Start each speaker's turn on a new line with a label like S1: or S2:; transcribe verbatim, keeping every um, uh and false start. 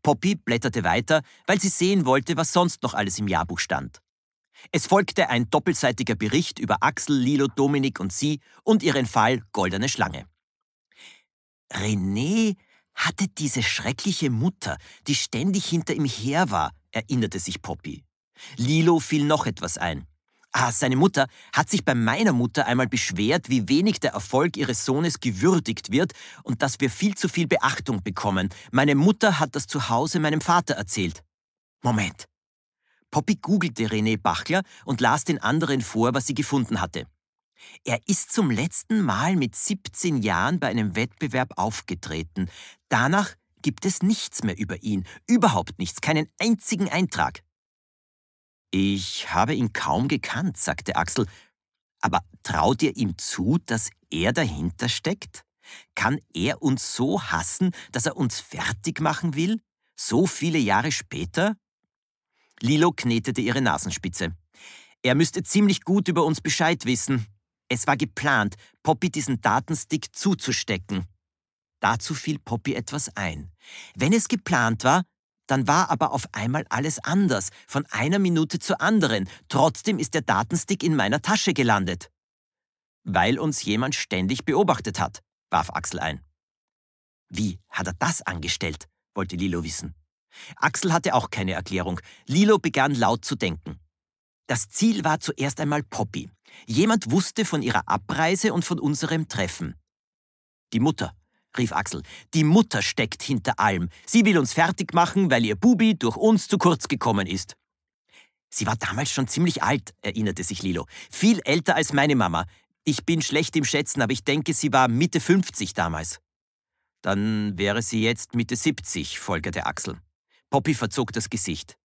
S1: Poppy blätterte weiter, weil sie sehen wollte, was sonst noch alles im Jahrbuch stand. Es folgte ein doppelseitiger Bericht über Axel, Lilo, Dominik und sie und ihren Fall Goldene Schlange. René hatte diese schreckliche Mutter, die ständig hinter ihm her war, erinnerte sich Poppy. Lilo fiel noch etwas ein. Ah, seine Mutter hat sich bei meiner Mutter einmal beschwert, wie wenig der Erfolg ihres Sohnes gewürdigt wird und dass wir viel zu viel Beachtung bekommen. Meine Mutter hat das zu Hause meinem Vater erzählt. Moment. Poppy googelte René Bachler und las den anderen vor, was sie gefunden hatte. Er ist zum letzten Mal mit siebzehn Jahren bei einem Wettbewerb aufgetreten. Danach gibt es nichts mehr über ihn. Überhaupt nichts, keinen einzigen Eintrag. Ich habe ihn kaum gekannt, sagte Axel. Aber traut ihr ihm zu, dass er dahinter steckt? Kann er uns so hassen, dass er uns fertig machen will? So viele Jahre später? Lilo knetete ihre Nasenspitze. Er müsste ziemlich gut über uns Bescheid wissen. Es war geplant, Poppy diesen Datenstick zuzustecken. Dazu fiel Poppy etwas ein. Wenn es geplant war, dann war aber auf einmal alles anders, von einer Minute zur anderen. Trotzdem ist der Datenstick in meiner Tasche gelandet. Weil uns jemand ständig beobachtet hat, warf Axel ein. Wie hat er das angestellt, wollte Lilo wissen. Axel hatte auch keine Erklärung. Lilo begann laut zu denken. Das Ziel war zuerst einmal Poppy. Jemand wusste von ihrer Abreise und von unserem Treffen. Die Mutter, rief Axel. Die Mutter steckt hinter allem. Sie will uns fertig machen, weil ihr Bubi durch uns zu kurz gekommen ist. Sie war damals schon ziemlich alt, erinnerte sich Lilo. Viel älter als meine Mama. Ich bin schlecht im Schätzen, aber ich denke, sie war Mitte fünfzig damals. Dann wäre sie jetzt Mitte siebzig, folgerte Axel. Poppy verzog das Gesicht.